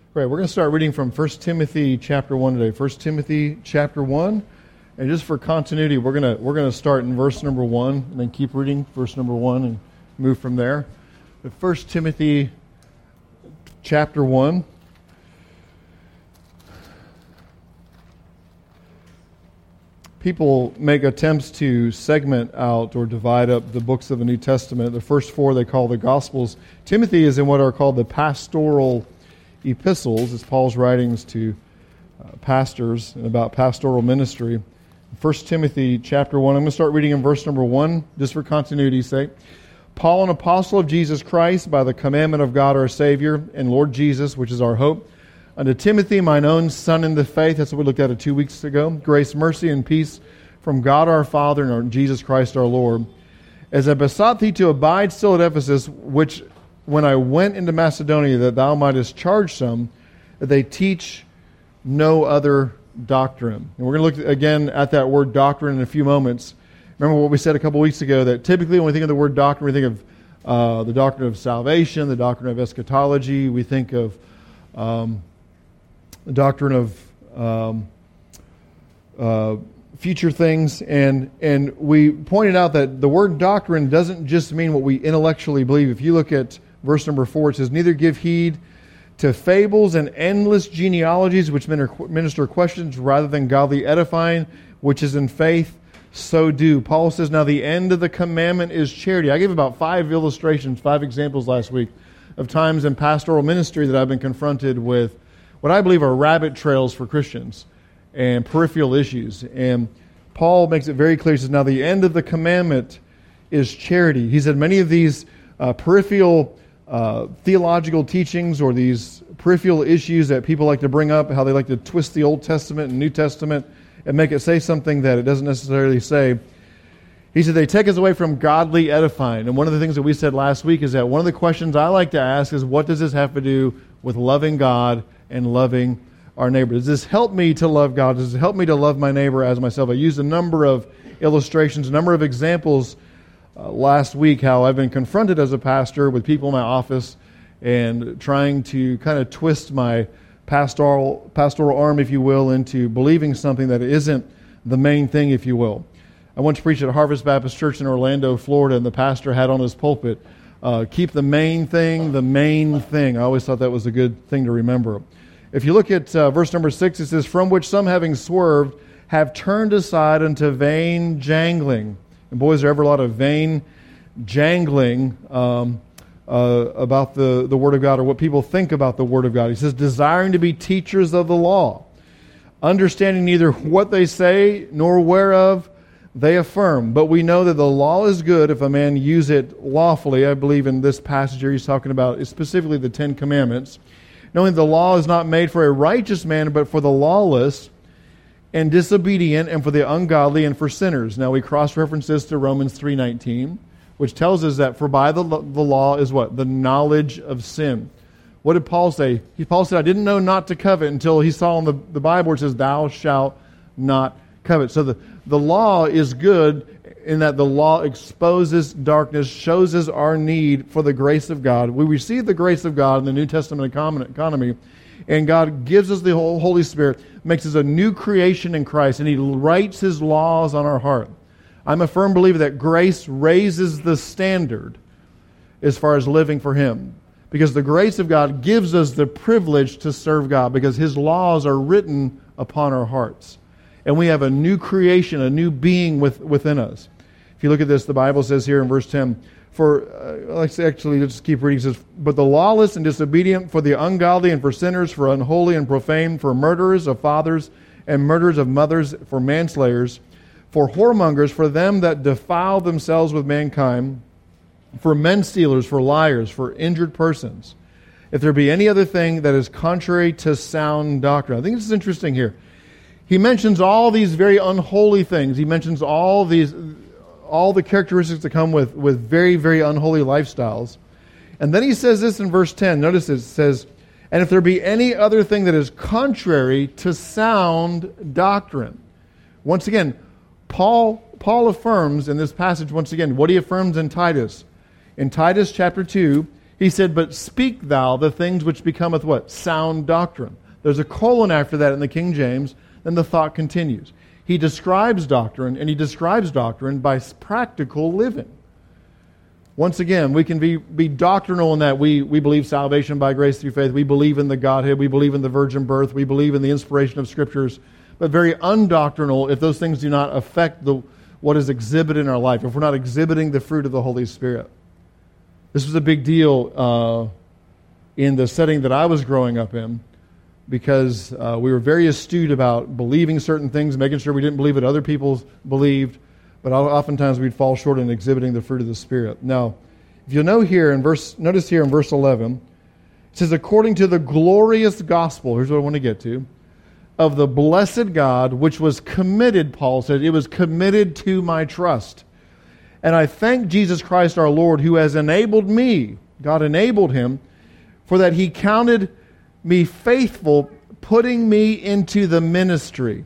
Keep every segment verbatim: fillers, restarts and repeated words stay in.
Great. We're going to start reading from First Timothy chapter one today. First Timothy chapter one. And just for continuity, we're going to we're going to start in verse number one and then keep reading verse number one and move from there. But First Timothy chapter one. People make attempts to segment out or divide up the books of the New Testament. The first four they call the Gospels. Timothy is in what are called the pastoral epistles. It's Paul's writings to uh, pastors and about pastoral ministry. First Timothy chapter one. I'm going to start reading in verse number one, just for continuity's sake. Paul, an apostle of Jesus Christ, by the commandment of God our Savior and Lord Jesus, which is our hope, unto Timothy, mine own son in the faith. That's what we looked at it two weeks ago. Grace, mercy, and peace from God our Father and our Jesus Christ our Lord. As I besought thee to abide still at Ephesus, which when I went into Macedonia, that thou mightest charge some, that they teach no other doctrine. And we're going to look again at that word doctrine in a few moments. Remember what we said a couple weeks ago, that typically when we think of the word doctrine, we think of uh, the doctrine of salvation, the doctrine of eschatology, we think of um, the doctrine of um, uh, future things, and and we pointed out that the word doctrine doesn't just mean what we intellectually believe. If you look at verse number four, it says, neither give heed to fables and endless genealogies which minister questions rather than godly edifying, which is in faith, so do. Paul says, now the end of the commandment is charity. I gave about five illustrations, five examples last week of times in pastoral ministry that I've been confronted with what I believe are rabbit trails for Christians and peripheral issues. And Paul makes it very clear. He says, now the end of the commandment is charity. He said many of these uh, peripheral uh, theological teachings or these peripheral issues that people like to bring up, how they like to twist the Old Testament and New Testament and make it say something that it doesn't necessarily say. He said they take us away from godly edifying. And one of the things that we said last week is that one of the questions I like to ask is, what does this have to do with loving God and loving our neighbor? Does this help me to love God? Does it help me to love my neighbor as myself? I used a number of illustrations, a number of examples uh, last week, how I've been confronted as a pastor with people in my office and trying to kind of twist my pastoral pastoral arm, if you will, into believing something that isn't the main thing, if you will. I once preached at Harvest Baptist Church in Orlando, Florida, and the pastor had on his pulpit, uh, keep the main thing the main thing. I always thought that was a good thing to remember. If you look at uh, verse number six, it says, from which some having swerved have turned aside unto vain jangling. And boy, is there ever a lot of vain jangling um, uh, about the, the Word of God or what people think about the Word of God. He says, desiring to be teachers of the law, understanding neither what they say nor whereof they affirm. But we know that the law is good if a man use it lawfully. I believe in this passage here he's talking about specifically the Ten Commandments. Knowing the law is not made for a righteous man, but for the lawless and disobedient and for the ungodly and for sinners. Now we cross-reference this to Romans three nineteen, which tells us that for by the, the law is what? The knowledge of sin. What did Paul say? He, Paul said, I didn't know not to covet until he saw in the, the Bible where it says, thou shalt not covet. So the, the law is good in that the law exposes darkness, shows us our need for the grace of God. We receive the grace of God in the New Testament economy, and God gives us the Holy Spirit, makes us a new creation in Christ, and He writes His laws on our heart. I'm a firm believer that grace raises the standard as far as living for Him, because the grace of God gives us the privilege to serve God, because His laws are written upon our hearts. And we have a new creation, a new being with, within us. If you look at this, the Bible says here in verse ten, for, uh, let's actually let's keep reading. It says, but the lawless and disobedient, for the ungodly and for sinners, for unholy and profane, for murderers of fathers and murderers of mothers, for manslayers, for whoremongers, for them that defile themselves with mankind, for men stealers, for liars, for injured persons. If there be any other thing that is contrary to sound doctrine. I think this is interesting here. He mentions all these very unholy things. He mentions all these, all the characteristics that come with, with very, very unholy lifestyles. And then he says this in verse ten. Notice it says, and if there be any other thing that is contrary to sound doctrine. Once again, Paul, Paul affirms in this passage, once again, what he affirms in Titus. In Titus chapter two, He said, but speak thou the things which becometh what? Sound doctrine. There's a colon after that in the King James, then the thought continues. He describes doctrine, and he describes doctrine by practical living. Once again, we can be, be doctrinal in that we, we believe salvation by grace through faith. We believe in the Godhead. We believe in the virgin birth. We believe in the inspiration of Scriptures. But very undoctrinal if those things do not affect the what is exhibited in our life, if we're not exhibiting the fruit of the Holy Spirit. This was a big deal uh, in the setting that I was growing up in, because uh, we were very astute about believing certain things, making sure we didn't believe what other people believed, but oftentimes we'd fall short in exhibiting the fruit of the Spirit. Now, if you'll know here in verse, notice here in verse eleven, it says, according to the glorious gospel, here's what I want to get to, of the blessed God, which was committed, Paul said, it was committed to my trust. And I thank Jesus Christ our Lord, who has enabled me, God enabled him, for that he counted me faithful, putting me into the ministry,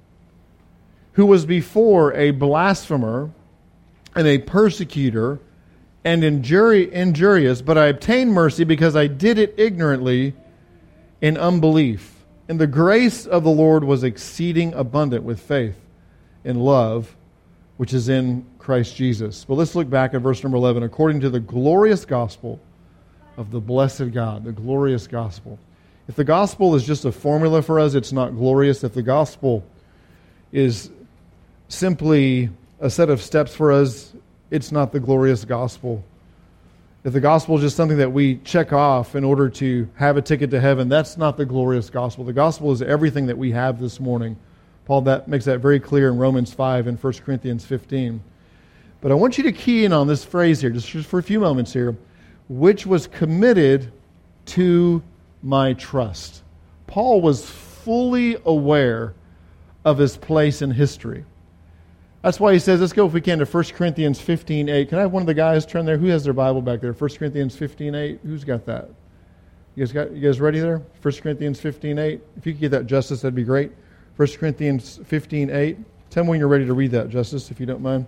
who was before a blasphemer and a persecutor and injuri- injurious, but I obtained mercy because I did it ignorantly in unbelief. And the grace of the Lord was exceeding abundant with faith and love, which is in Christ Jesus. But let's look back at verse number eleven. According to the glorious gospel of the blessed God, the glorious gospel. If the gospel is just a formula for us, it's not glorious. If the gospel is simply a set of steps for us, it's not the glorious gospel. If the gospel is just something that we check off in order to have a ticket to heaven, that's not the glorious gospel. The gospel is everything that we have this morning. Paul that makes that very clear in Romans five and First Corinthians fifteen. But I want you to key in on this phrase here, just for a few moments here, which was committed to my trust. Paul was fully aware of his place in history. That's why he says, let's go if we can to First Corinthians fifteen eight. Can I have one of the guys turn there? Who has their Bible back there? First Corinthians fifteen eight. Who's got that? You guys got? You guys ready there? First Corinthians fifteen eight. If you could get that, Justice, that'd be great. First Corinthians fifteen eight. Tell me when you're ready to read that, Justice, if you don't mind.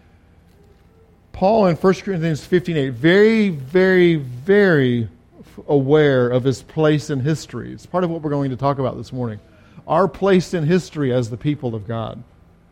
Paul in First Corinthians fifteen eight, very, very, very aware of his place in history. It's part of what we're going to talk about this morning. Our place in history as the people of God.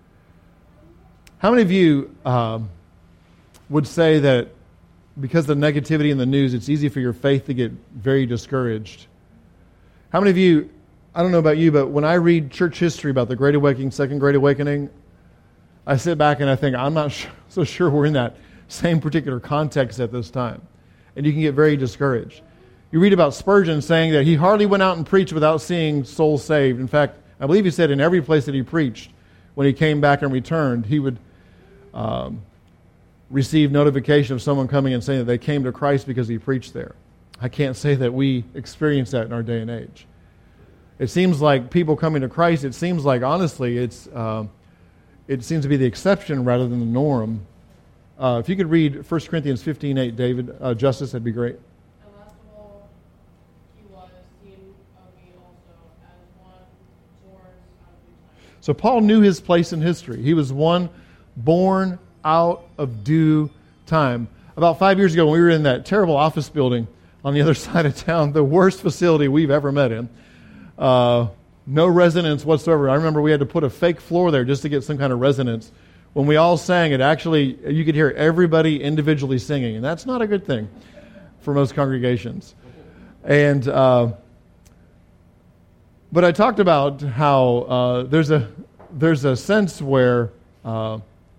How many of you um, would say that because of the negativity in the news, it's easy for your faith to get very discouraged? How many of you, I don't know about you, but when I read church history about the Great Awakening, Second Great Awakening, I sit back and I think, I'm not sh- so sure we're in that same particular context at this time. And you can get very discouraged. You read about Spurgeon saying that he hardly went out and preached without seeing souls saved. In fact, I believe he said in every place that he preached, when he came back and returned, he would um, receive notification of someone coming and saying that they came to Christ because he preached there. I can't say that we experience that in our day and age. It seems like people coming to Christ, it seems like, honestly, it's uh, it seems to be the exception rather than the norm. Uh, if you could read First Corinthians fifteen eight, David, uh, Justice, that'd be great. And last of all, he was seen of me also as one born out of due time. So Paul knew his place in history. He was one born out of due time. About five years ago, when we were in that terrible office building on the other side of town, the worst facility we've ever met in, uh, no resonance whatsoever. I remember we had to put a fake floor there just to get some kind of resonance. When we all sang, it actually, you could hear everybody individually singing, and that's not a good thing for most congregations. And uh, but I talked about how uh, there's a there's a sense where uh,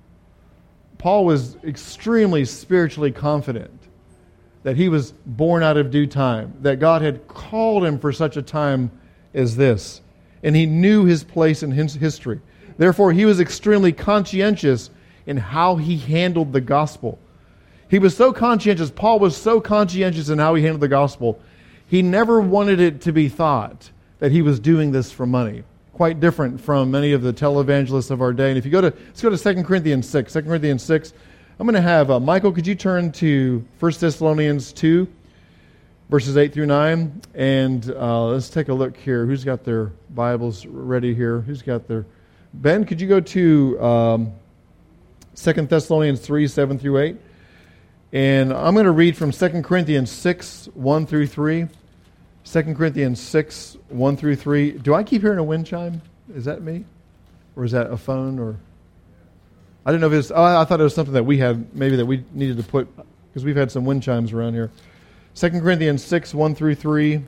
Paul was extremely spiritually confident that he was born out of due time, that God had called him for such a time as this, and he knew his place in his history. Therefore, he was extremely conscientious in how he handled the gospel. He was so conscientious, Paul was so conscientious in how he handled the gospel, he never wanted it to be thought that he was doing this for money. Quite different from many of the televangelists of our day. And if you go to, let's go to Second Corinthians six. Second Corinthians six, I'm going to have, uh, Michael, could you turn to First Thessalonians two, verses eight through nine? And uh, let's take a look here. Who's got their Bibles ready here? Who's got their... Ben, could you go to um, Second Thessalonians three, seven through eight? And I'm going to read from Second Corinthians six, one through three. Second Corinthians six, one through three. Do I keep hearing a wind chime? Is that me? Or is that a phone? Or I didn't know if it was, oh, I thought it was something that we had, maybe that we needed to put, because we've had some wind chimes around here. Second Corinthians six, one through three.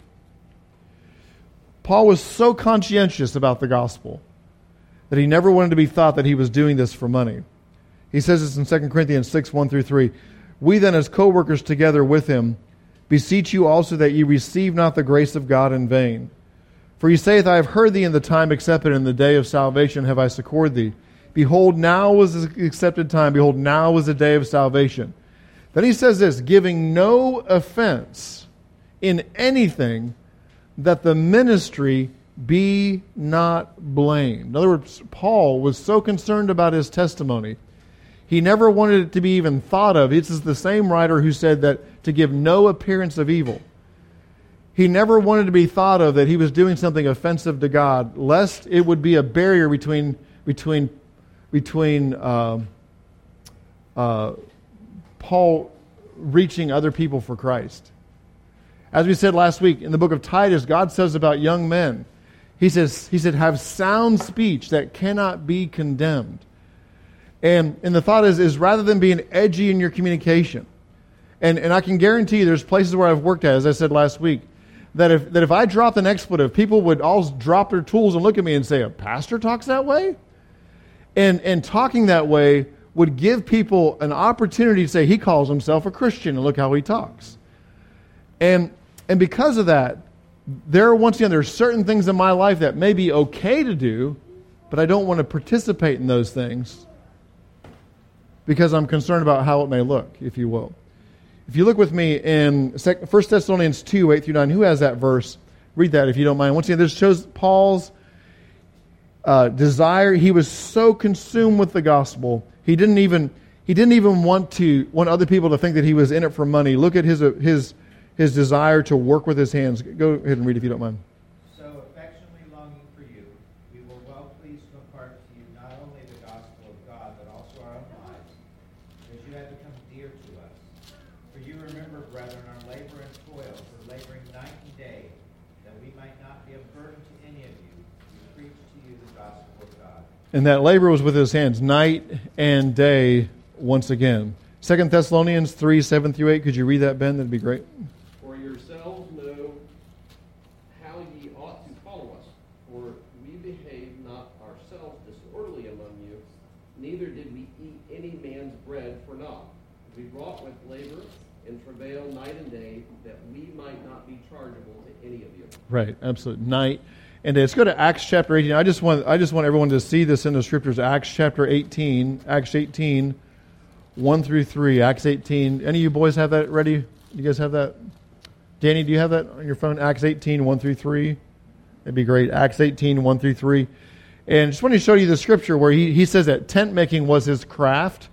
Paul was so conscientious about the gospel that he never wanted to be thought that he was doing this for money. He says this in Second Corinthians six, one through three. We then, as co-workers together with him, beseech you also that ye receive not the grace of God in vain. For he saith, I have heard thee in the time accepted, in the day of salvation have I succored thee. Behold, now is the accepted time. Behold, now is the day of salvation. Then he says this, giving no offense in anything, that the ministry be not blamed. In other words, Paul was so concerned about his testimony, he never wanted it to be even thought of. This is the same writer who said that to give no appearance of evil. He never wanted to be thought of that he was doing something offensive to God, lest it would be a barrier between between between uh, uh, Paul reaching other people for Christ. As we said last week, in the book of Titus, God says about young men, He says, He said, have sound speech that cannot be condemned. And, and the thought is, is rather than being edgy in your communication, and, and I can guarantee you there's places where I've worked at, as I said last week, that if that if I dropped an expletive, people would all drop their tools and look at me and say, a pastor talks that way? And and talking that way would give people an opportunity to say, he calls himself a Christian, and look how he talks. And and because of that, there are, once again, there are certain things in my life that may be okay to do, but I don't want to participate in those things because I'm concerned about how it may look, if you will. If you look with me in First Thessalonians two, eight through nine, who has that verse? Read that if you don't mind. Once again, this shows Paul's uh, desire. He was so consumed with the gospel, he didn't even he didn't even want to want other people to think that he was in it for money. Look at his uh, his his desire to work with his hands. Go ahead and read if you don't mind. So affectionately longing for you, we were well pleased to impart to you not only the gospel of God, but also our own lives, because you have become dear to us. For you remember, brethren, our labor and toil, for laboring night and day, that we might not be a burden to any of you. We preach to you the gospel of God. And that labor was with his hands, night and day, once again. Second Thessalonians three, seven through eight. Could you read that, Ben? That'd be great. For yourselves know how ye ought to follow us. For we behaved not ourselves disorderly among you, neither did we eat any man's bread for naught. We wrought with labor and travail night and day, that we might not be chargeable to any of you. Right, absolutely. Night and day. Let's go to Acts chapter eighteen. I just want I just want everyone to see this in the scriptures. Acts chapter eighteen. Acts eighteen, one through three. Acts eighteen. Any of you boys have that ready? You guys have that? Danny, do you have that on your phone? Acts eighteen, one through three. That'd be great. Acts eighteen, one through three. And just want to show you the scripture where he, he says that tent making was his craft.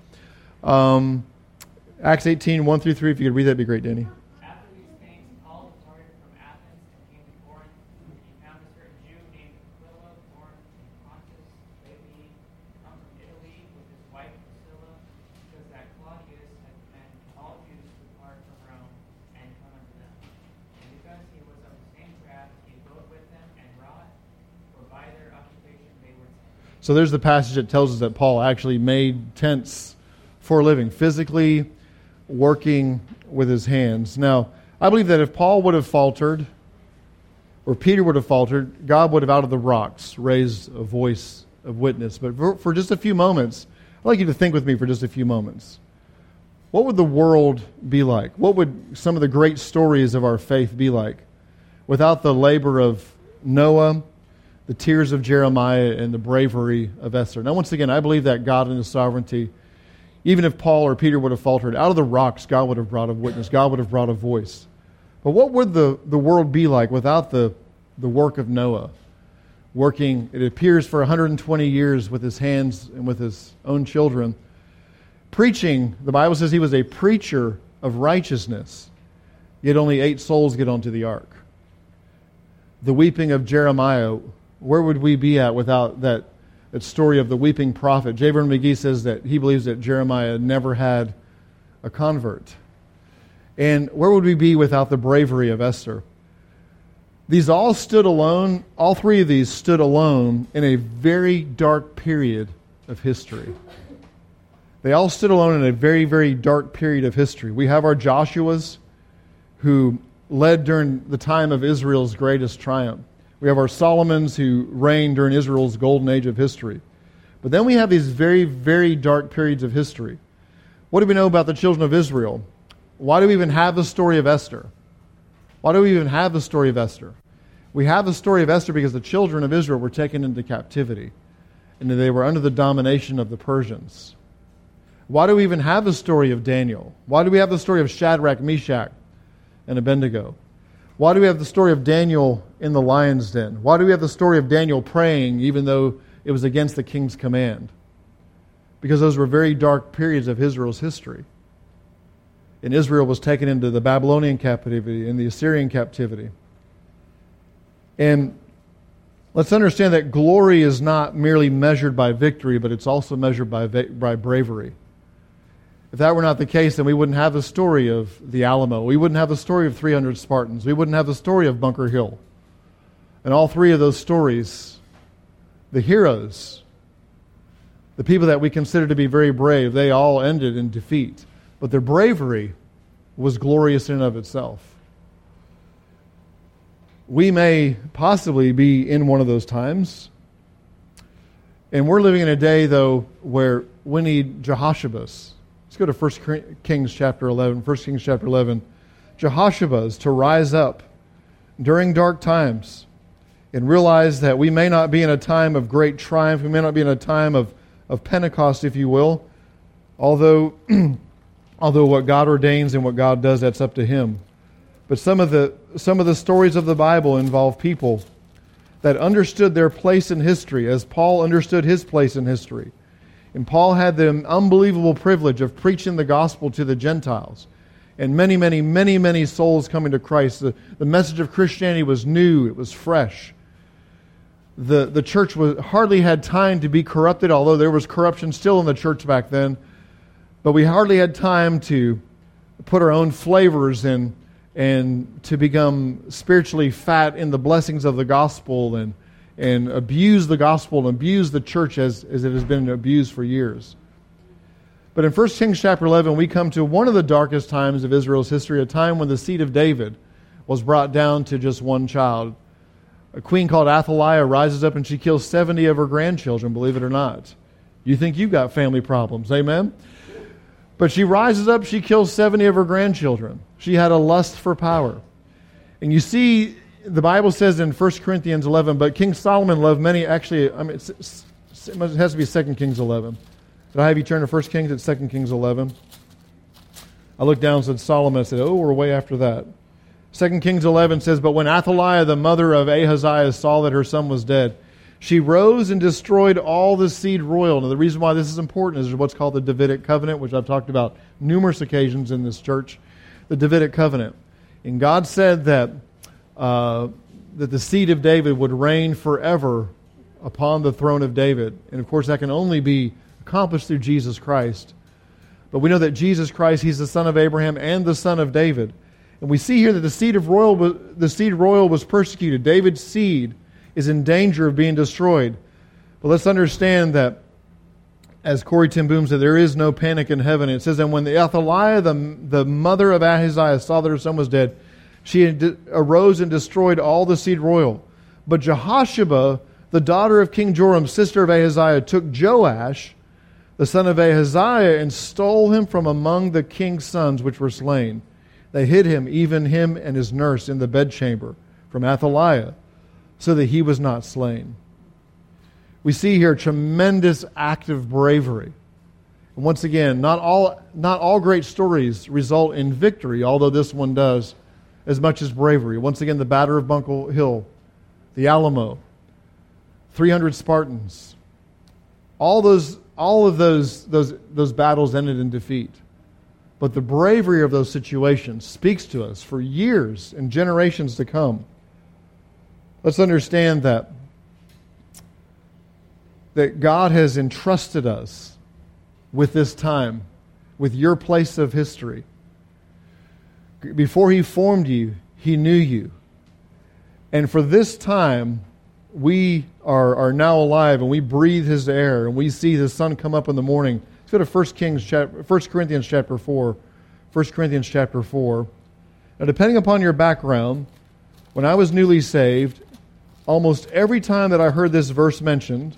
Um, Acts eighteen, one through three. If you could read that, would be great, Danny. After these things, Paul departed from Athens and came to Corinth. And he found a certain Jew named Aquila, born in Pontus, lately come from Italy, with his wife Priscilla, because that Claudius had commanded all Jews to depart from Rome and come unto them. And because he was of the same craft, he abode with them and wrought, for by their occupation they were tents. So there's the passage that tells us that Paul actually made tents for a living, physically working with his hands. Now, I believe that if Paul would have faltered, or Peter would have faltered, God would have out of the rocks raised a voice of witness. But for, for just a few moments, I'd like you to think with me for just a few moments. What would the world be like? What would some of the great stories of our faith be like without the labor of Noah, the tears of Jeremiah, and the bravery of Esther? Now, once again, I believe that God in His sovereignty, even if Paul or Peter would have faltered, out of the rocks, God would have brought a witness. God would have brought a voice. But what would the, the world be like without the, the work of Noah? Working, it appears, for one hundred twenty years with his hands and with his own children. Preaching, the Bible says he was a preacher of righteousness. Yet only eight souls get onto the ark. The weeping of Jeremiah, where would we be at without that that story of the weeping prophet? J. Vernon McGee says that he believes that Jeremiah never had a convert. And where would we be without the bravery of Esther? These all stood alone, all three of these stood alone in a very dark period of history. They all stood alone in a very, very dark period of history. We have our Joshuas who led during the time of Israel's greatest triumph. We have our Solomons who reigned during Israel's golden age of history. But then we have these very, very dark periods of history. What do we know about the children of Israel? Why do we even have the story of Esther? Why do we even have the story of Esther? We have the story of Esther because the children of Israel were taken into captivity and they were under the domination of the Persians. Why do we even have the story of Daniel? Why do we have the story of Shadrach, Meshach, and Abednego? Why do we have the story of Daniel in the lion's den? Why do we have the story of Daniel praying even though it was against the king's command? Because those were very dark periods of Israel's history. And Israel was taken into the Babylonian captivity and the Assyrian captivity. And let's understand that glory is not merely measured by victory, but it's also measured by, by bravery. If that were not the case, then we wouldn't have the story of the Alamo. We wouldn't have the story of three hundred Spartans. We wouldn't have the story of Bunker Hill. And all three of those stories, the heroes, the people that we consider to be very brave, they all ended in defeat. But their bravery was glorious in and of itself. We may possibly be in one of those times. And we're living in a day, though, where we need Jehoshaphat. Let's go to First Kings chapter eleven. First Kings chapter eleven. Jehoshaphat to rise up during dark times and realize that we may not be in a time of great triumph. We may not be in a time of, of Pentecost, if you will. Although... Although what God ordains and what God does, that's up to Him. But some of the some of the stories of the Bible involve people that understood their place in history as Paul understood his place in history. And Paul had the unbelievable privilege of preaching the gospel to the Gentiles. And many, many, many, many souls coming to Christ. The, the message of Christianity was new. It was fresh. The, the church was, hardly had time to be corrupted, although there was corruption still in the church back then. But we hardly had time to put our own flavors in and to become spiritually fat in the blessings of the gospel and, and abuse the gospel and abuse the church as, as it has been abused for years. But in First Kings chapter eleven, we come to one of the darkest times of Israel's history, a time when the seed of David was brought down to just one child. A queen called Athaliah rises up and she kills seventy of her grandchildren, believe it or not. You think you've got family problems, amen? But she rises up, she kills seventy of her grandchildren. She had a lust for power. And you see, the Bible says in First Corinthians eleven, but King Solomon loved many, actually, I mean, it's, it's, it has to be Second Kings eleven. Did I have you turn to First Kings? It's Second Kings eleven. I looked down and said Solomon. I said, oh, we're way after that. Second Kings eleven says, but when Athaliah, the mother of Ahaziah, saw that her son was dead, she rose and destroyed all the seed royal. Now, the reason why this is important is what's called the Davidic covenant, which I've talked about numerous occasions in this church. The Davidic covenant. And God said that uh, that the seed of David would reign forever upon the throne of David. And, of course, that can only be accomplished through Jesus Christ. But we know that Jesus Christ, He's the son of Abraham and the son of David. And we see here that the seed of royal was, the seed royal was persecuted. David's seed is in danger of being destroyed. But let's understand that, as Corey Ten Boom said, there is no panic in heaven. It says, and when the Athaliah, the, the mother of Ahaziah, saw that her son was dead, she had arose and destroyed all the seed royal. But Jehoshaphat, the daughter of King Joram, sister of Ahaziah, took Joash, the son of Ahaziah, and stole him from among the king's sons which were slain. They hid him, even him and his nurse, in the bedchamber from Athaliah, so that he was not slain. We see here a tremendous act of bravery. And once again, not all, not all great stories result in victory, although this one does, as much as bravery. Once again, the Battle of Bunker Hill, the Alamo, three hundred Spartans. All those, all of those, those, those battles ended in defeat. But the bravery of those situations speaks to us for years and generations to come. Let's understand that, that God has entrusted us with this time, with your place of history. Before he formed you, he knew you. And for this time, we are, are now alive and we breathe his air and we see the sun come up in the morning. Let's go to First Kings chapter, First Corinthians chapter four. First Corinthians chapter four. Now, depending upon your background, when I was newly saved, almost every time that I heard this verse mentioned,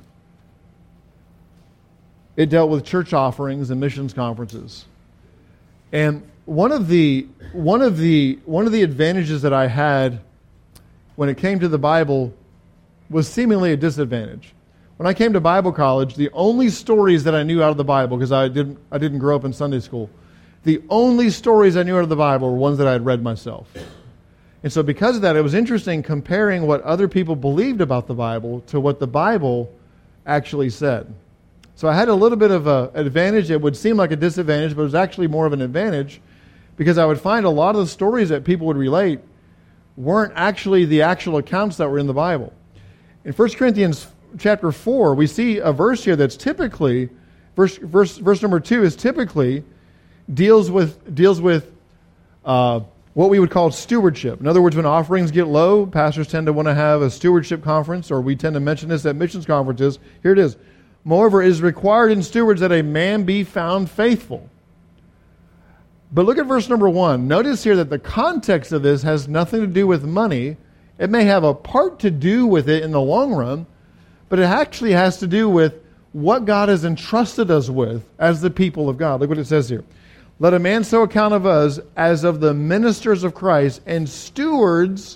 it dealt with church offerings and missions conferences. And one of the one of the one of the advantages that I had when it came to the Bible was seemingly a disadvantage. When I came to Bible college, the only stories that I knew out of the Bible, because I didn't I didn't grow up in Sunday school, the only stories I knew out of the Bible were ones that I had read myself. And so because of that, it was interesting comparing what other people believed about the Bible to what the Bible actually said. So I had a little bit of an advantage. It would seem like a disadvantage, but it was actually more of an advantage because I would find a lot of the stories that people would relate weren't actually the actual accounts that were in the Bible. In First Corinthians chapter four, we see a verse here that's typically, verse verse verse number two is typically deals with deals with uh, what we would call stewardship. In other words, when offerings get low, pastors tend to want to have a stewardship conference, or we tend to mention this at missions conferences. Here it is. Moreover, it is required in stewards that a man be found faithful. But look at verse number one. Notice here that the context of this has nothing to do with money. It may have a part to do with it in the long run, but it actually has to do with what God has entrusted us with as the people of God. Look what it says here. Let a man so account of us as of the ministers of Christ and stewards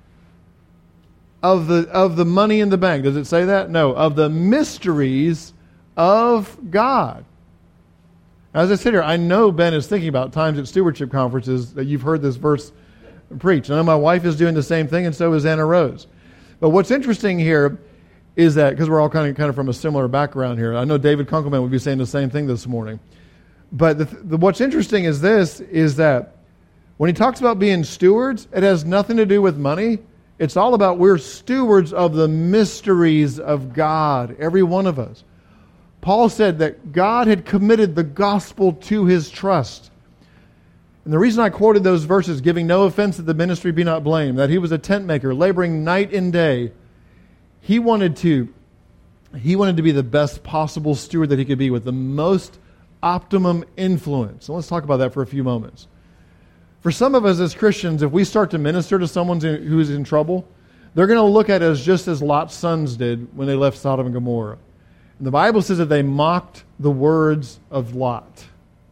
of the of the money in the bank. Does it say that? No. Of the mysteries of God. As I sit here, I know Ben is thinking about times at stewardship conferences that you've heard this verse preached. I know my wife is doing the same thing, and so is Anna Rose. But what's interesting here is that, because we're all kind of kind of from a similar background here, I know David Kunkelman would be saying the same thing this morning. But the, the, what's interesting is this, is that when he talks about being stewards, it has nothing to do with money. It's all about we're stewards of the mysteries of God, every one of us. Paul said that God had committed the gospel to his trust. And the reason I quoted those verses, giving no offense that the ministry be not blamed, that he was a tent maker, laboring night and day, he wanted to, he wanted to be the best possible steward that he could be with the most optimum influence. So let's talk about that for a few moments. For some of us as Christians, if we start to minister to someone who's in trouble, they're going to look at us just as Lot's sons did when they left Sodom and Gomorrah. And the Bible says that they mocked the words of Lot.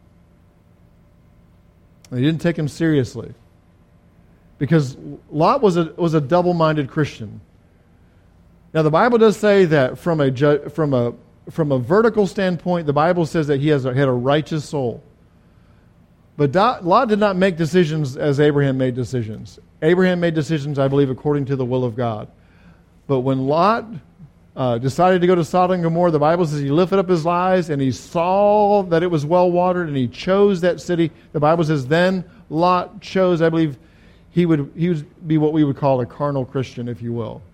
They didn't take him seriously. Because Lot was a was a double-minded Christian. Now the Bible does say that from a ju- from a from a vertical standpoint, the Bible says that he has a, had a righteous soul. But Lot did not make decisions as Abraham made decisions. Abraham made decisions, I believe, according to the will of God. But when Lot uh, decided to go to Sodom and Gomorrah, the Bible says he lifted up his eyes and he saw that it was well watered and he chose that city. The Bible says then Lot chose, I believe, he would he would be what we would call a carnal Christian, if you will.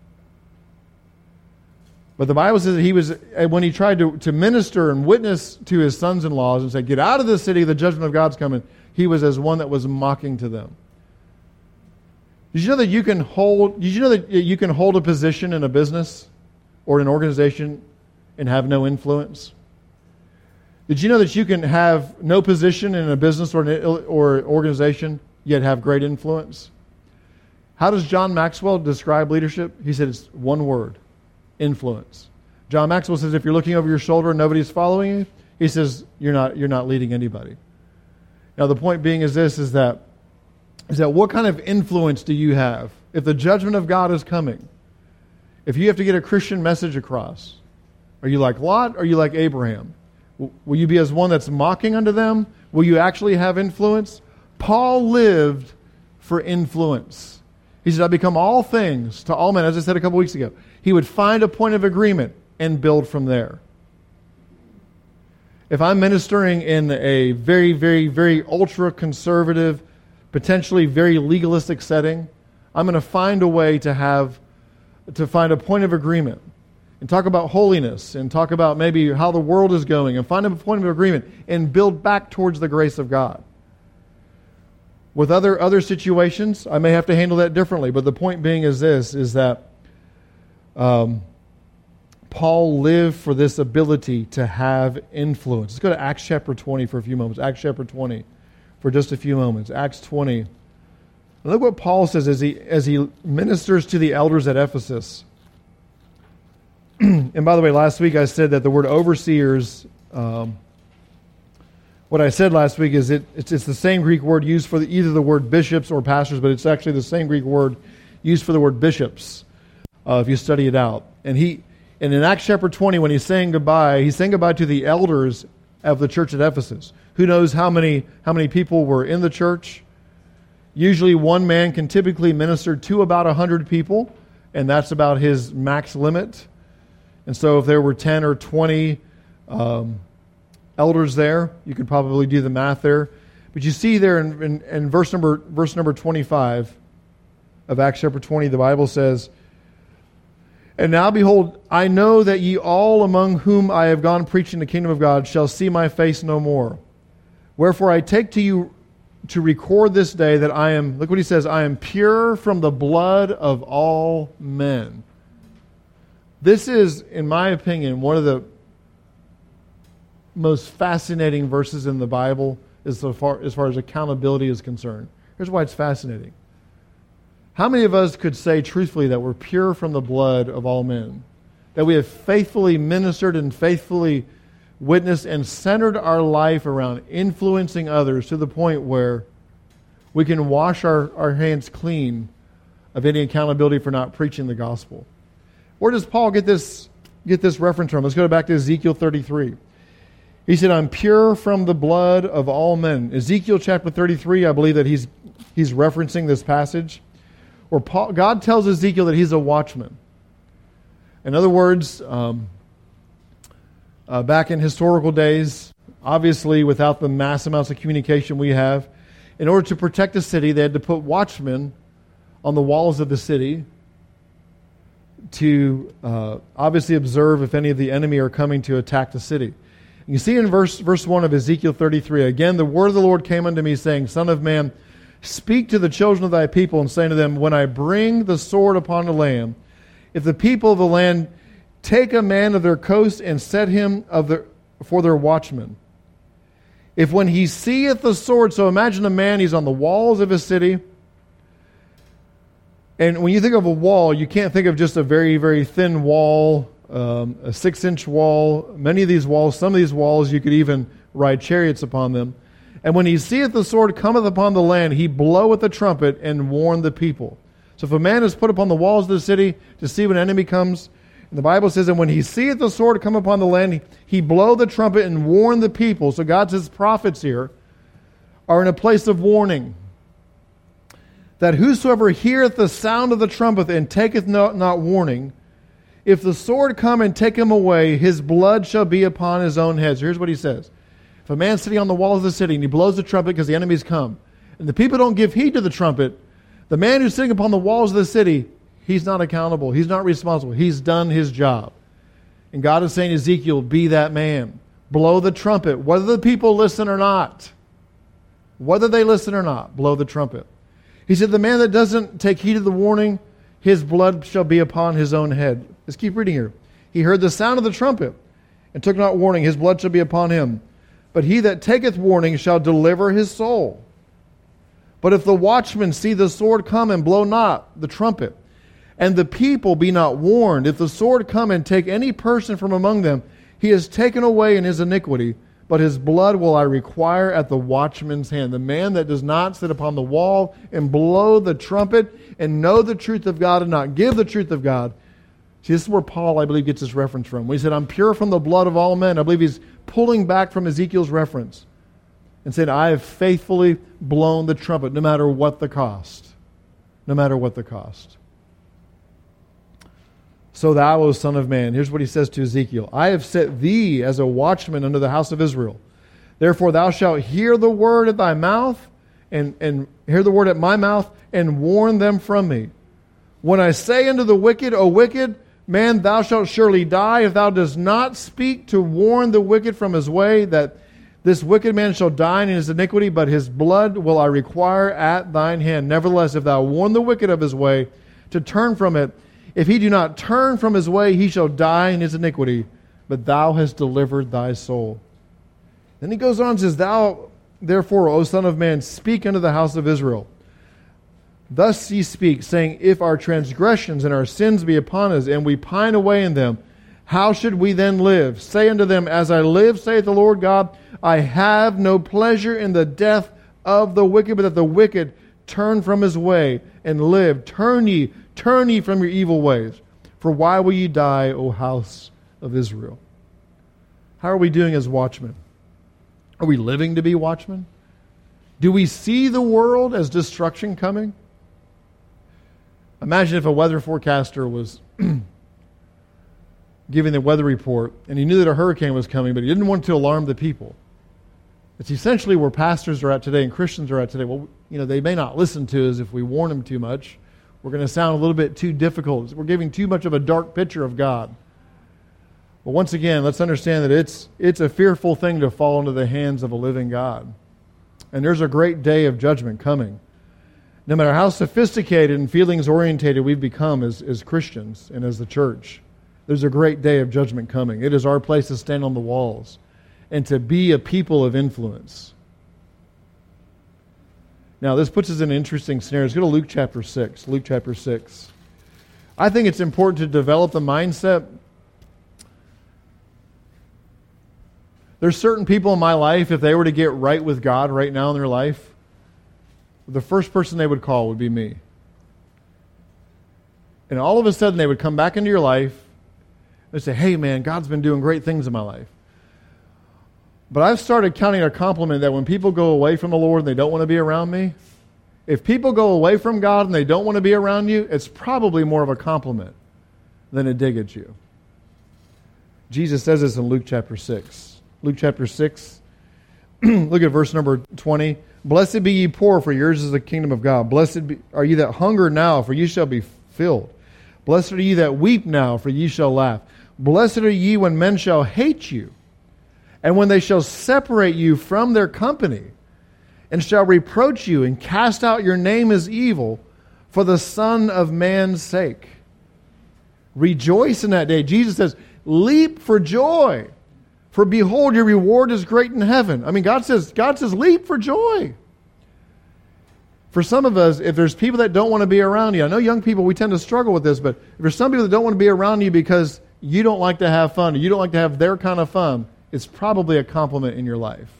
But the Bible says that he was, when he tried to, to minister and witness to his sons-in-laws and say, get out of the city, the judgment of God's coming, he was as one that was mocking to them. Did you know that you can hold, did you know that you can hold a position in a business or an organization and have no influence? Did you know that you can have no position in a business or an or organization, yet have great influence? How does John Maxwell describe leadership? He said it's one word. Influence. John Maxwell says if you're looking over your shoulder and nobody's following you, he says you're not you're not leading anybody. Now the point being is this is that is that what kind of influence do you have? If the judgment of God is coming, if you have to get a Christian message across, are you like Lot or are you like Abraham? Will you be as one that's mocking unto them? Will you actually have influence? Paul lived for influence. He said, I become all things to all men, as I said a couple weeks ago. He would find a point of agreement and build from there. If I'm ministering in a very, very, very ultra-conservative, potentially very legalistic setting, I'm going to find a way to have, to find a point of agreement. and talk about holiness and talk about maybe how the world is going and find a point of agreement and build back towards the grace of God. With other other situations, I may have to handle that differently, but the point being is this, is that um, Paul lived for this ability to have influence. Let's go to Acts chapter twenty for a few moments. Acts chapter twenty for just a few moments. Acts twenty. Look what Paul says as he as he ministers to the elders at Ephesus. And by the way, last week I said that the word overseers, um, what I said last week is it, it's, it's the same Greek word used for the, either the word bishops or pastors, but it's actually the same Greek word used for the word bishops, uh, if you study it out. And he, and in Acts chapter twenty, when he's saying goodbye, he's saying goodbye to the elders of the church at Ephesus. Who knows how many how many people were in the church? Usually one man can typically minister to about one hundred people, and that's about his max limit. And so if there were ten or twenty um, elders there, you could probably do the math there. But you see there in, in, in verse number verse number twenty-five of Acts chapter twenty, the Bible says, "And now behold, I know that ye all among whom I have gone preaching the kingdom of God shall see my face no more. Wherefore I take to you to record this day that I am," look what he says, "I am pure from the blood of all men." This is, in my opinion, one of the most fascinating verses in the Bible as far, as far as accountability is concerned. Here's why it's fascinating. How many of us could say truthfully that we're pure from the blood of all men? That we have faithfully ministered and faithfully witnessed and centered our life around influencing others to the point where we can wash our, our hands clean of any accountability for not preaching the gospel. Where does Paul get this get this reference from? Let's go back to Ezekiel thirty-three. He said, "I'm pure from the blood of all men." Ezekiel chapter thirty-three, I believe that he's he's referencing this passage where Paul, God tells Ezekiel that he's a watchman. In other words, um, uh, back in historical days, obviously without the mass amounts of communication we have, in order to protect the city, they had to put watchmen on the walls of the city to uh, obviously observe if any of the enemy are coming to attack the city. You see in verse verse one of Ezekiel thirty-three, "Again the word of the Lord came unto me, saying, Son of man, speak to the children of thy people, and say to them, when I bring the sword upon the land, if the people of the land take a man of their coast and set him of their, for their watchman, if when he seeth the sword," so imagine a man, he's on the walls of a city. And when you think of a wall, you can't think of just a very, very thin wall, um, a six-inch wall. Many of these walls, some of these walls, you could even ride chariots upon them. "And when he seeth the sword cometh upon the land, he bloweth the trumpet and warn the people." So if a man is put upon the walls of the city to see when an enemy comes, and the Bible says, "And when he seeth the sword come upon the land, he blow the trumpet and warn the people." So God says prophets here are in a place of warning. "That whosoever heareth the sound of the trumpet and taketh not, not warning, if the sword come and take him away, his blood shall be upon his own head." So here's what he says. If a man's sitting on the walls of the city and he blows the trumpet because the enemy's come, and the people don't give heed to the trumpet, the man who's sitting upon the walls of the city, he's not accountable. He's not responsible. He's done his job. And God is saying to Ezekiel, be that man. Blow the trumpet, whether the people listen or not. Whether they listen or not, blow the trumpet. He said, the man that doesn't take heed of the warning, his blood shall be upon his own head. Let's keep reading here. He heard the sound of the trumpet and took not warning, his blood shall be upon him. But he that taketh warning shall deliver his soul. But if the watchman see the sword come and blow not the trumpet, and the people be not warned, if the sword come and take any person from among them, he is taken away in his iniquity, but his blood will I require at the watchman's hand. The man that does not sit upon the wall and blow the trumpet and know the truth of God and not give the truth of God. See, this is where Paul, I believe, gets his reference from. When he said, I'm pure from the blood of all men, I believe he's pulling back from Ezekiel's reference and saying, I have faithfully blown the trumpet, no matter what the cost. No matter what the cost. So thou, O son of man, here's what he says to Ezekiel, I have set thee as a watchman unto the house of Israel. Therefore thou shalt hear the word at thy mouth, and, and hear the word at my mouth, and warn them from me. When I say unto the wicked, O wicked, Man, thou shalt surely die if thou dost not speak to warn the wicked from his way, that this wicked man shall die in his iniquity, but his blood will I require at thine hand. Nevertheless, if thou warn the wicked of his way, to turn from it, if he do not turn from his way, he shall die in his iniquity, but thou hast delivered thy soul. Then he goes on and says, Thou therefore, O Son of Man, speak unto the house of Israel. Thus ye speak, saying, If our transgressions and our sins be upon us, and we pine away in them, how should we then live? Say unto them, As I live, saith the Lord God, I have no pleasure in the death of the wicked, but that the wicked turn from his way and live. Turn ye, turn ye from your evil ways. For why will ye die, O house of Israel? How are we doing as watchmen? Are we living to be watchmen? Do we see the world as destruction coming? Imagine if a weather forecaster was giving the weather report and he knew that a hurricane was coming, but he didn't want to alarm the people. It's essentially where pastors are at today and Christians are at today. Well, you know, they may not listen to us if we warn them too much. We're going to sound a little bit too difficult. We're giving too much of a dark picture of God. But once again, let's understand that it's it's a fearful thing to fall into the hands of a living God. And there's a great day of judgment coming. No matter how sophisticated and feelings-orientated we've become as, as Christians and as the church, there's a great day of judgment coming. It is our place to stand on the walls and to be a people of influence. Now, this puts us in an interesting scenario. Let's go to Luke chapter six. Luke chapter six. I think it's important to develop the mindset. There's certain people in my life, if they were to get right with God right now in their life, the first person they would call would be me. And all of a sudden they would come back into your life and say, hey man, God's been doing great things in my life. But I've started counting a compliment that when people go away from the Lord and they don't want to be around me, if people go away from God and they don't want to be around you, it's probably more of a compliment than a dig at you. Jesus says this in Luke chapter six. Luke chapter six, look at verse number twenty. Blessed be ye poor, for yours is the kingdom of God. Blessed be, are ye that hunger now, for ye shall be filled. Blessed are ye that weep now, for ye shall laugh. Blessed are ye when men shall hate you, and when they shall separate you from their company, and shall reproach you, and cast out your name as evil, for the Son of Man's sake. Rejoice in that day. Jesus says, leap for joy. For behold, your reward is great in heaven. I mean, God says, God says, leap for joy. For some of us, if there's people that don't want to be around you, I know young people, we tend to struggle with this, but if there's some people that don't want to be around you because you don't like to have fun, or you don't like to have their kind of fun, it's probably a compliment in your life.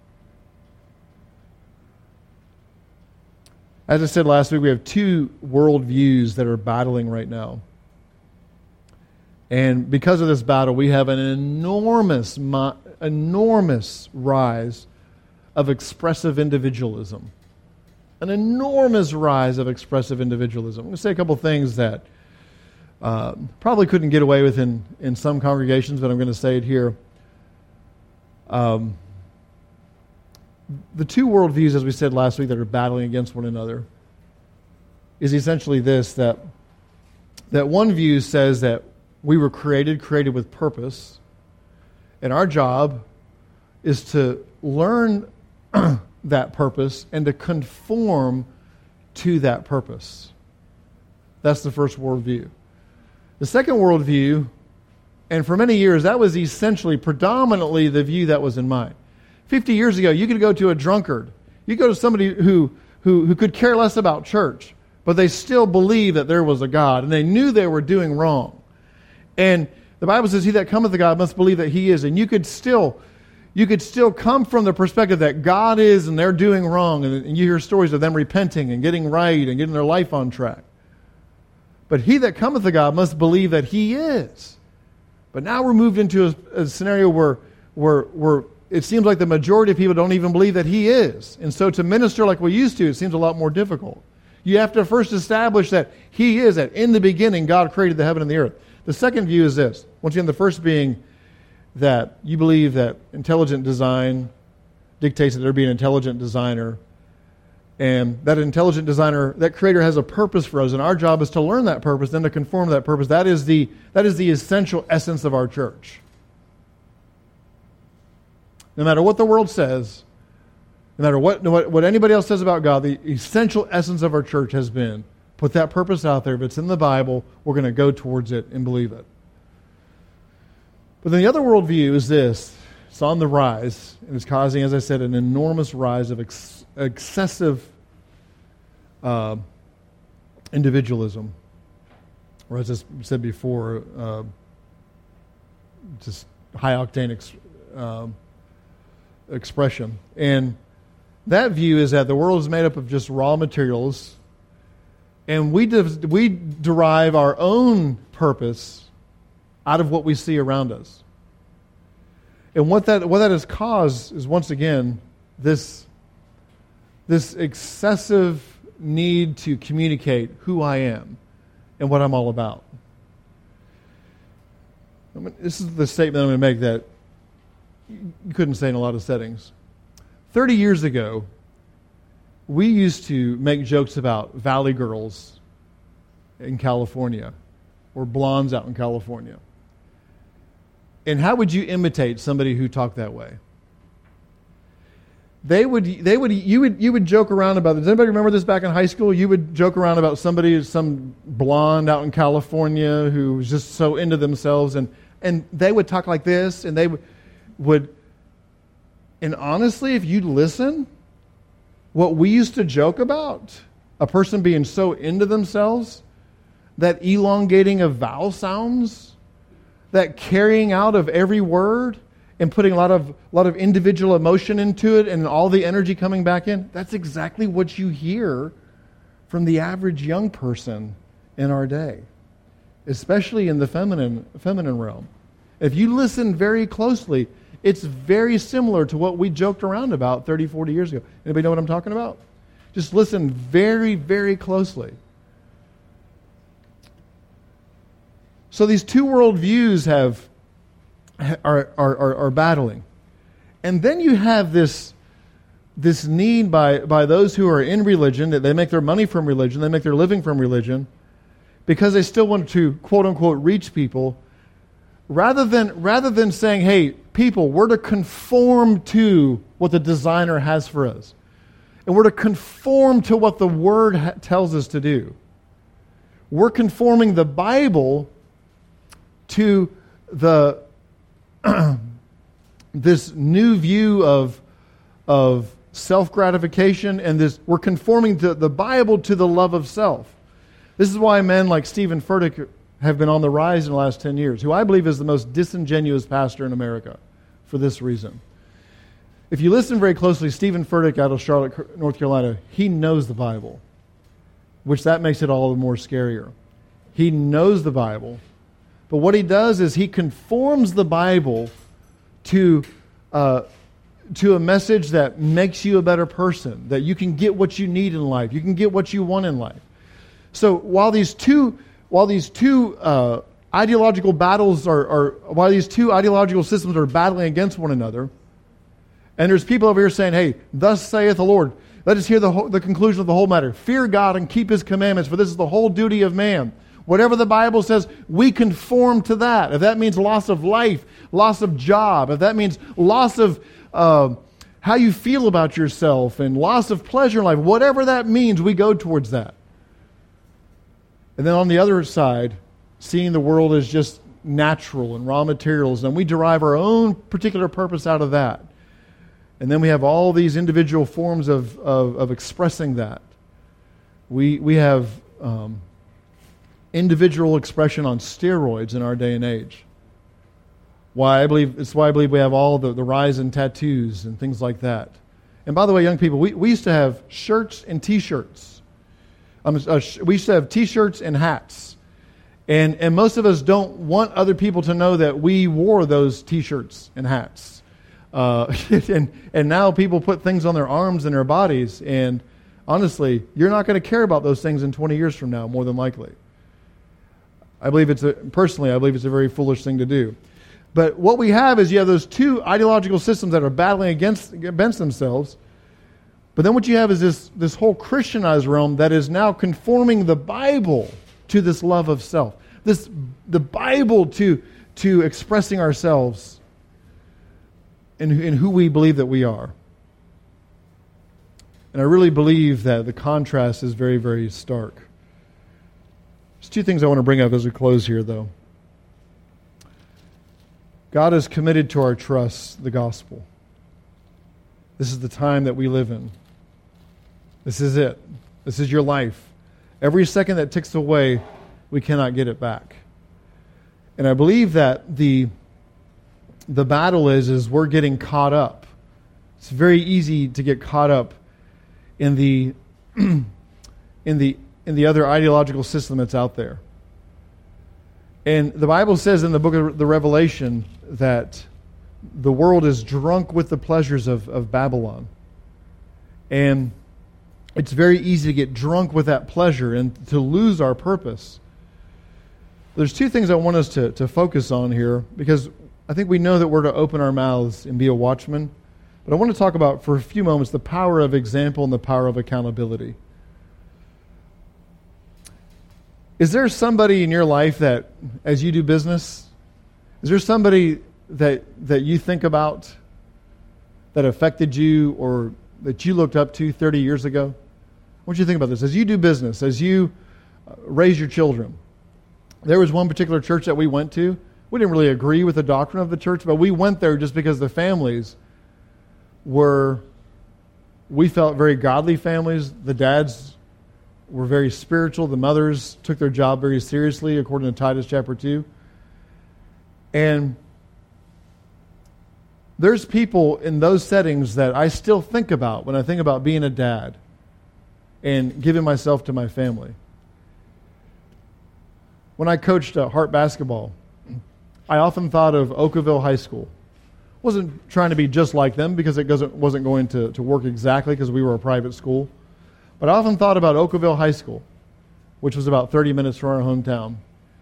As I said last week, we have two worldviews that are battling right now. And because of this battle, we have an enormous, enormous rise of expressive individualism. An enormous rise of expressive individualism. I'm going to say a couple things that uh, probably couldn't get away with in, in some congregations, but I'm going to say it here. Um, the two worldviews, as we said last week, that are battling against one another is essentially this, that, that one view says that we were created, created with purpose, and our job is to learn that purpose and to conform to that purpose. That's the first worldview. The second worldview, and for many years, that was essentially, predominantly the view that was in mind. Fifty years ago, you could go to a drunkard. You go to somebody who, who, who could care less about church, but they still believed that there was a God, and they knew they were doing wrong. And the Bible says, he that cometh to God must believe that he is. And you could still, you could still come from the perspective that God is and they're doing wrong. And, and you hear stories of them repenting and getting right and getting their life on track. But he that cometh to God must believe that he is. But now we're moved into a, a scenario where, where, where it seems like the majority of people don't even believe that he is. And so to minister like we used to, it seems a lot more difficult. You have to first establish that he is, that in the beginning God created the heaven and the earth. The second view is this. Once again, the first being that you believe that intelligent design dictates that there be an intelligent designer. And that intelligent designer, that creator has a purpose for us, and our job is to learn that purpose, then to conform to that purpose. That is the, that is the essential essence of our church. No matter what the world says, no matter what, what, what anybody else says about God, the essential essence of our church has been, put that purpose out there. If it's in the Bible, we're going to go towards it and believe it. But then the other worldview is this. It's on the rise, and it's causing, as I said, an enormous rise of ex- excessive uh, individualism. Or as I said before, uh, just high-octane ex- uh, expression. And that view is that the world is made up of just raw materials, and we de- we derive our own purpose out of what we see around us. And what that what that has caused is, once again, this, this excessive need to communicate who I am and what I'm all about. I mean, this is the statement I'm going to make that you couldn't say in a lot of settings. Thirty years ago, we used to make jokes about valley girls in California or blondes out in California. And how would you imitate somebody who talked that way? They would, they would, you would, you would joke around about this. Does anybody remember this back in high school? You would joke around about somebody, some blonde out in California who was just so into themselves, and and they would talk like this, and they would, would and honestly, if you'd listen, what we used to joke about, a person being so into themselves, that elongating of vowel sounds, that carrying out of every word and putting a lot of, a lot of individual emotion into it and all the energy coming back in, that's exactly what you hear from the average young person in our day, especially in the feminine, feminine realm. If you listen very closely, it's very similar to what we joked around about thirty, forty years ago. Anybody know what I'm talking about? Just listen very, very closely. So these two worldviews have are, are, are, are battling. And then you have this, this need by, by those who are in religion, that they make their money from religion, they make their living from religion, because they still want to, quote unquote, reach people, rather than, rather than saying, hey, people, we're to conform to what the designer has for us. And we're to conform to what the Word ha- tells us to do. We're conforming the Bible to the this new view of of self-gratification, and this we're conforming to the Bible to the love of self. This is why men like Stephen Furtick have been on the rise in the last ten years, who I believe is the most disingenuous pastor in America for this reason. If you listen very closely, Stephen Furtick out of Charlotte, North Carolina, he knows the Bible, which that makes it all the more scarier. He knows the Bible. But what he does is he conforms the Bible to uh, to a message that makes you a better person, that you can get what you need in life, you can get what you want in life. So while these two while these two uh, ideological battles are, are while these two ideological systems are battling against one another, and there's people over here saying, "Hey, thus saith the Lord." Let us hear the whole, the conclusion of the whole matter. Fear God and keep His commandments, for this is the whole duty of man. Whatever the Bible says, we conform to that. If that means loss of life, loss of job, if that means loss of uh, how you feel about yourself and loss of pleasure in life, whatever that means, we go towards that. And then on the other side, seeing the world as just natural and raw materials, and we derive our own particular purpose out of that. And then we have all these individual forms of, of, of expressing that. We, we have... Um, individual expression on steroids in our day and age. Why I believe it's why I believe we have all the, the rise in tattoos and things like that. And by the way, young people, we, we used to have shirts and T-shirts. Um, uh, sh- we used to have T-shirts and hats. And and most of us don't want other people to know that we wore those T-shirts and hats. Uh, and and now people put things on their arms and their bodies. And honestly, you're not going to care about those things in twenty years from now, more than likely. I believe it's a, personally, I believe it's a very foolish thing to do. But what we have is you have those two ideological systems that are battling against, against themselves. But then what you have is this, this whole Christianized realm that is now conforming the Bible to this love of self. This the Bible to, to expressing ourselves in, in who we believe that we are. And I really believe that the contrast is very, very stark. There's two things I want to bring up as we close here, though. God is committed to our trust, the gospel. This is the time that we live in. This is it. This is your life. Every second that ticks away, we cannot get it back. And I believe that the, the battle is, is we're getting caught up. It's very easy to get caught up in the in the in the other ideological system that's out there. And the Bible says in the book of the Revelation that the world is drunk with the pleasures of, of Babylon. And it's very easy to get drunk with that pleasure and to lose our purpose. There's two things I want us to, to focus on here, because I think we know that we're to open our mouths and be a watchman. But I want to talk about, for a few moments, the power of example and the power of accountability. Is there somebody in your life that, as you do business, is there somebody that that you think about that affected you or that you looked up to thirty years ago? I want you to think about this. As you do business, as you raise your children, there was one particular church that we went to. We didn't really agree with the doctrine of the church, but we went there just because the families were, we felt, very godly families. The dads were very spiritual. The mothers took their job very seriously, according to Titus chapter two. And there's people in those settings that I still think about when I think about being a dad and giving myself to my family. When I coached uh, Hart basketball, I often thought of Oakville High School. Wasn't trying to be just like them because it wasn't, wasn't going to, to work exactly because we were a private school. But I often thought about Oakville High School, which was about thirty minutes from our hometown.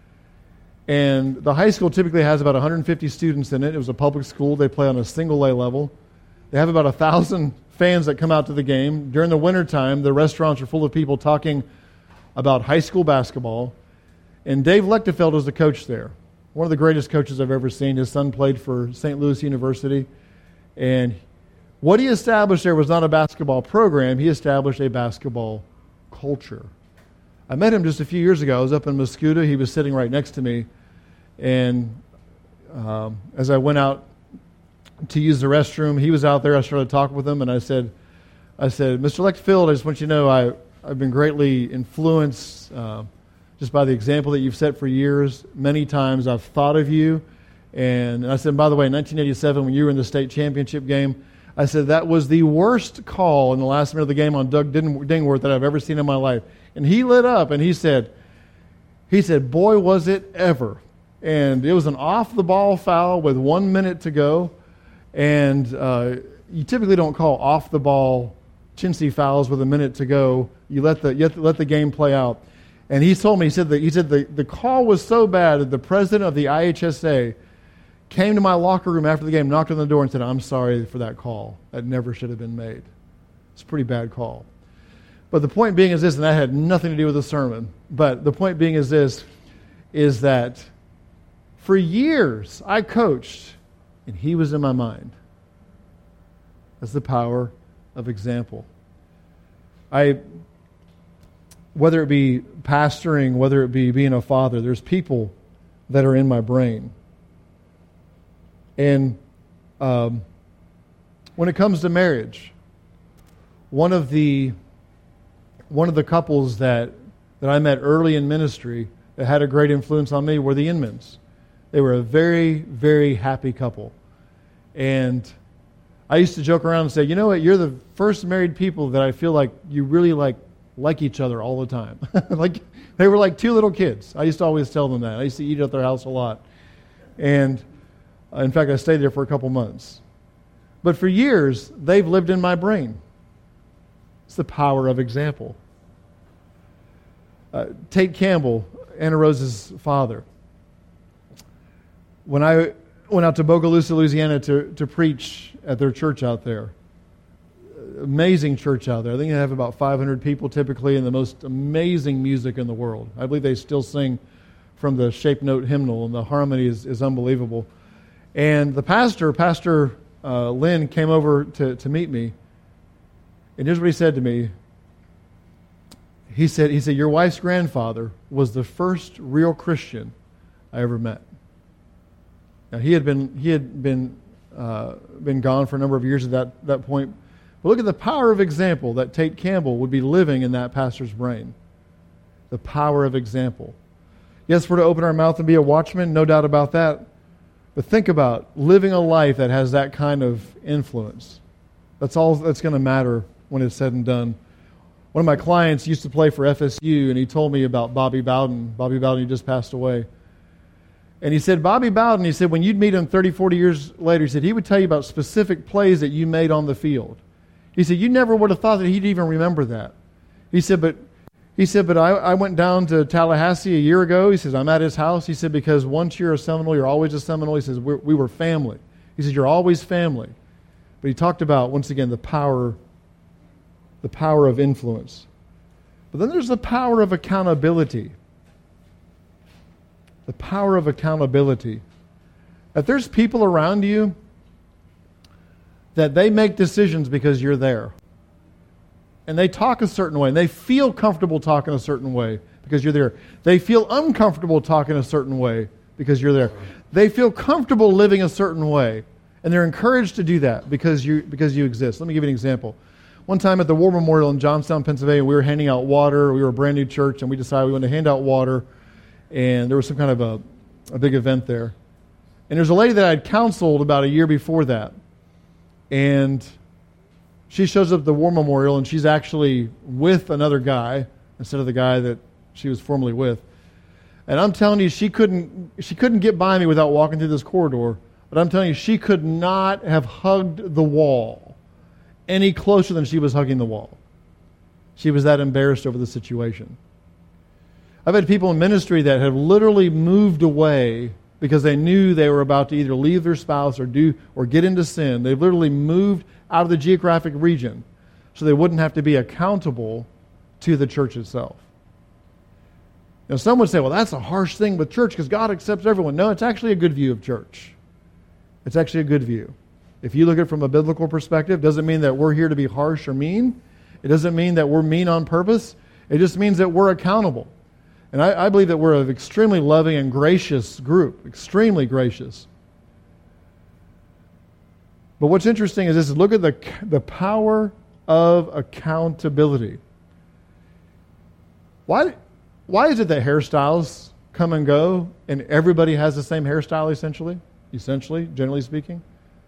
And the high school typically has about one hundred fifty students in it. It was a public school. They play on a single A level. They have about one thousand fans that come out to the game. During the wintertime, the restaurants are full of people talking about high school basketball. And Dave Lechtefeld was the coach there. One of the greatest coaches I've ever seen. His son played for Saint Louis University. And what he established there was not a basketball program. He established a basketball culture. I met him just a few years ago. I was up in Muscuda. He was sitting right next to me. And um, as I went out to use the restroom, he was out there. I started talking with him, and I said, I said, Mister Lechtefeld, I just want you to know I, I've been greatly influenced uh, just by the example that you've set for years. Many times I've thought of you. And, and I said, by the way, in nineteen eighty-seven, when you were in the state championship game, I said, that was the worst call in the last minute of the game on Doug Dingworth that I've ever seen in my life. And he lit up, and he said, he said, boy, was it ever. And it was an off-the-ball foul with one minute to go. And uh, you typically don't call off-the-ball chintzy fouls with a minute to go. You let the you have to let the game play out. And he told me, he said that he said the, the call was so bad that the president of the I H S A came to my locker room after the game, knocked on the door, and said, I'm sorry for that call. That never should have been made. It's a pretty bad call. But the point being is this, and that had nothing to do with the sermon, but the point being is this, is that for years I coached, and he was in my mind. That's the power of example. I, whether it be pastoring, whether it be being a father, there's people that are in my brain. And um, when it comes to marriage, one of the one of the couples that that I met early in ministry that had a great influence on me were the Inmans. They were a very, very happy couple. And I used to joke around and say, you know what, you're the first married people that I feel like you really like like each other all the time. Like they were like two little kids. I used to always tell them that. I used to eat at their house a lot. And uh, in fact, I stayed there for a couple months. But for years, they've lived in my brain. It's the power of example. Uh, Tate Campbell, Anna Rose's father. When I went out to Bogalusa, Louisiana to, to preach at their church out there, amazing church out there. I think they have about five hundred people typically, and the most amazing music in the world. I believe they still sing from the Shape Note hymnal, and the harmony is, is unbelievable. And the pastor, Pastor uh, Lynn, came over to, to meet me, and here's what he said to me. He said, he said, your wife's grandfather was the first real Christian I ever met. Now, he had been he had been uh, been gone for a number of years at that, that point. But look at the power of example that Tate Campbell would be living in that pastor's brain. The power of example. Yes, we're to open our mouth and be a watchman, no doubt about that. But think about living a life that has that kind of influence. That's all that's going to matter when it's said and done. One of my clients used to play for F S U, and he told me about Bobby Bowden. Bobby Bowden, he just passed away. And he said, Bobby Bowden, he said, when you'd meet him thirty, forty years later, he said, he would tell you about specific plays that you made on the field. He said, you never would have thought that he'd even remember that. He said, but he said, but I, I went down to Tallahassee a year ago. He says, I'm at his house. He said, because once you're a Seminole, you're always a Seminole. He says, we're, we were family. He said, you're always family. But he talked about, once again, the power, the power of influence. But then there's the power of accountability. The power of accountability. If there's people around you that they make decisions because you're there, and they talk a certain way, and they feel comfortable talking a certain way because you're there. They feel uncomfortable talking a certain way because you're there. They feel comfortable living a certain way, and they're encouraged to do that because you because you exist. Let me give you an example. One time at the War Memorial in Johnstown, Pennsylvania, we were handing out water. We were a brand new church, and we decided we wanted to hand out water. And there was some kind of a, a big event there. And there's a lady that I'd counseled about a year before that. And she shows up at the War Memorial, and she's actually with another guy instead of the guy that she was formerly with. And I'm telling you, she couldn't she couldn't get by me without walking through this corridor. But I'm telling you, she could not have hugged the wall any closer than she was hugging the wall. She was that embarrassed over the situation. I've had people in ministry that have literally moved away because they knew they were about to either leave their spouse or do or get into sin. They've literally moved out of the geographic region so they wouldn't have to be accountable to the church itself. Now, some would say, well, that's a harsh thing with church because God accepts everyone. No, it's actually a good view of church. It's actually a good view. If you look at it from a biblical perspective, it doesn't mean that we're here to be harsh or mean. It doesn't mean that we're mean on purpose. It just means that we're accountable. And I, I believe that we're an extremely loving and gracious group, extremely gracious. But what's interesting is this, look at the, the power of accountability. Why, why is it that hairstyles come and go and everybody has the same hairstyle essentially, essentially, generally speaking?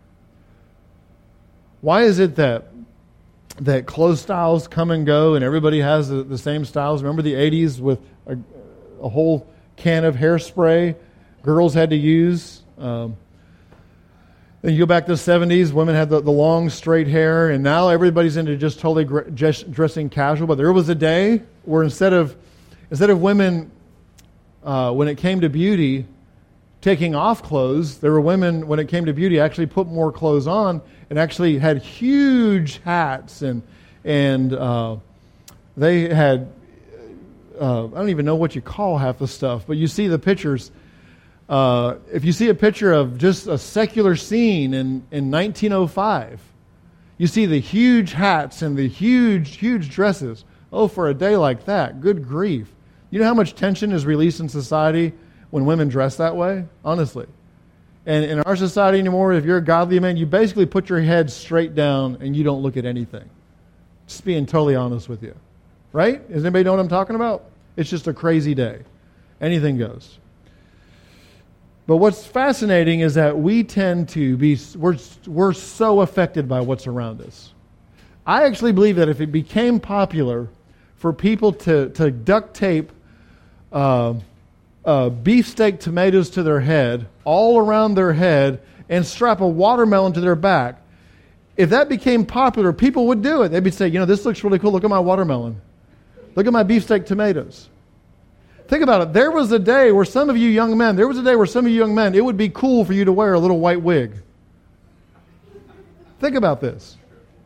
Why is it that that clothes styles come and go and everybody has the, the same styles? Remember the eighties with a, a whole can of hairspray girls had to use? Um, then you go back to the seventies, women had the, the long straight hair, and now everybody's into just totally gr- just dressing casual. But there was a day where instead of instead of women, uh, when it came to beauty, taking off clothes, there were women, when it came to beauty, actually put more clothes on and actually had huge hats, and and uh, they had, uh, I don't even know what you call half the stuff, but you see the pictures. Uh, if you see a picture of just a secular scene in, in nineteen oh five, you see the huge hats and the huge, huge dresses. Oh, for a day like that, good grief. You know how much tension is released in society when women dress that way? Honestly. And in our society anymore, if you're a godly man, you basically put your head straight down and you don't look at anything. Just being totally honest with you. Right? Does anybody know what I'm talking about? It's just a crazy day. Anything goes. But what's fascinating is that we tend to be, we're, we're so affected by what's around us. I actually believe that if it became popular for people to, to duct tape uh, Uh, beefsteak tomatoes to their head, all around their head, and strap a watermelon to their back. If that became popular, people would do it. They'd be saying, you know, this looks really cool. Look at my watermelon. Look at my beefsteak tomatoes. Think about it. There was a day where some of you young men, there was a day where some of you young men, it would be cool for you to wear a little white wig. Think about this.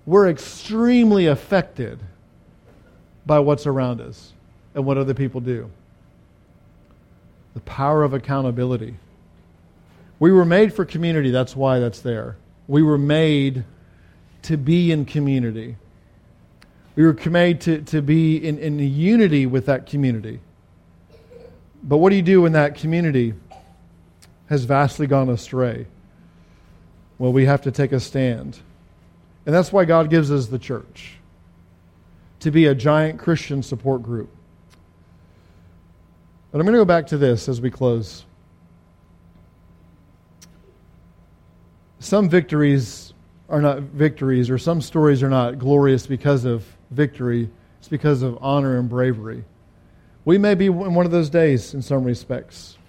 we're extremely affected by what's around us and what other people do. The power of accountability. We were made for community. That's why that's there. We were made to be in community. We were made to, to be in, in unity with that community. But what do you do when that community has vastly gone astray? Well, we have to take a stand. And that's why God gives us the church, to be a giant Christian support group. But I'm going to go back to this as we close. Some victories are not victories, or some stories are not glorious because of victory. It's because of honor and bravery. We may be in one of those days in some respects.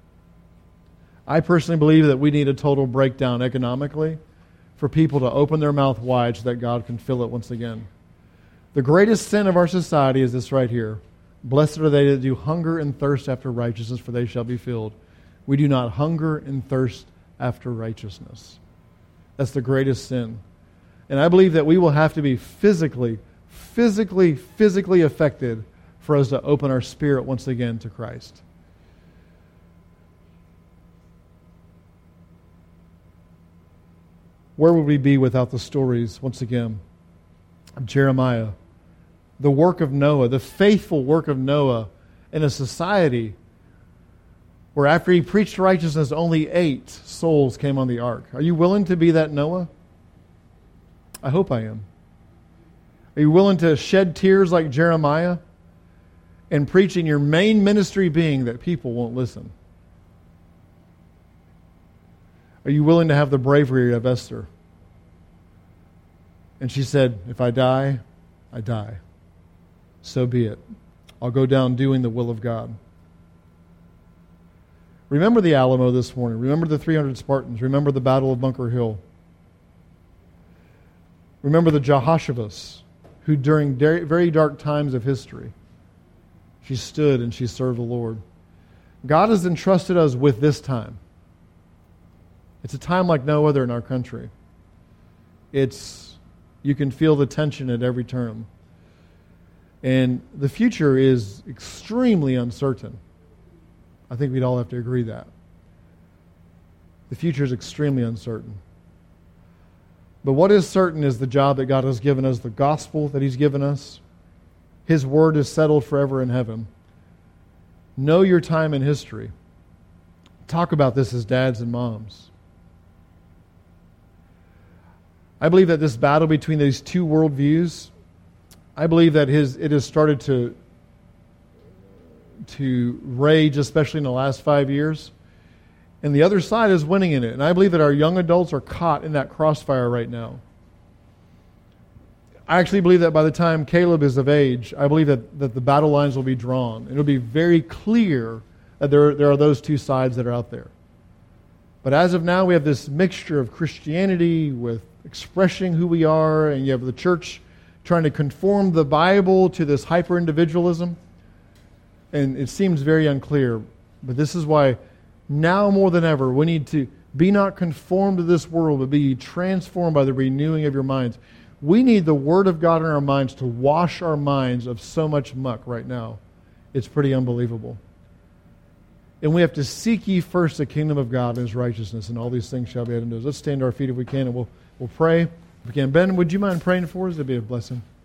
I personally believe that we need a total breakdown economically for people to open their mouth wide so that God can fill it once again. The greatest sin of our society is this right here. Blessed are they that do hunger and thirst after righteousness, for they shall be filled. We do not hunger and thirst after righteousness. That's the greatest sin. And I believe that we will have to be physically, physically, physically affected for us to open our spirit once again to Christ. Where would we be without the stories, once again, of Jeremiah? The work of Noah, the faithful work of Noah in a society where after he preached righteousness, only eight souls came on the ark. Are you willing to be that Noah? I hope I am. Are you willing to shed tears like Jeremiah and preaching your main ministry being that people won't listen? Are you willing to have the bravery of Esther? And she said, if I die, I die. So be it. I'll go down doing the will of God. Remember the Alamo this morning. Remember the three hundred Spartans. Remember the Battle of Bunker Hill. Remember the Jehoshaphat, who during very dark times of history, she stood and she served the Lord. God has entrusted us with this time. It's a time like no other in our country. It's, you can feel the tension at every turn. And the future is extremely uncertain. I think we'd all have to agree that. The future is extremely uncertain. But what is certain is the job that God has given us, the gospel that He's given us. His word is settled forever in heaven. Know your time in history. Talk about this as dads and moms. I believe that this battle between these two worldviews, I believe that his, it has started to, to rage, especially in the last five years. And the other side is winning in it. And I believe that our young adults are caught in that crossfire right now. I actually believe that by the time Caleb is of age, I believe that, that the battle lines will be drawn. It'll be very clear that there, there are those two sides that are out there. But as of now, we have this mixture of Christianity with expressing who we are, and you have the church trying to conform the Bible to this hyper-individualism. And it seems very unclear. But this is why now more than ever, we need to be not conformed to this world, but be transformed by the renewing of your minds. We need the Word of God in our minds to wash our minds of so much muck right now. It's pretty unbelievable. And we have to seek ye first the kingdom of God and His righteousness, and all these things shall be added unto us. Let's stand to our feet if we can, and we'll, we'll pray. If we can. Ben, would you mind praying for us? That'd be a blessing.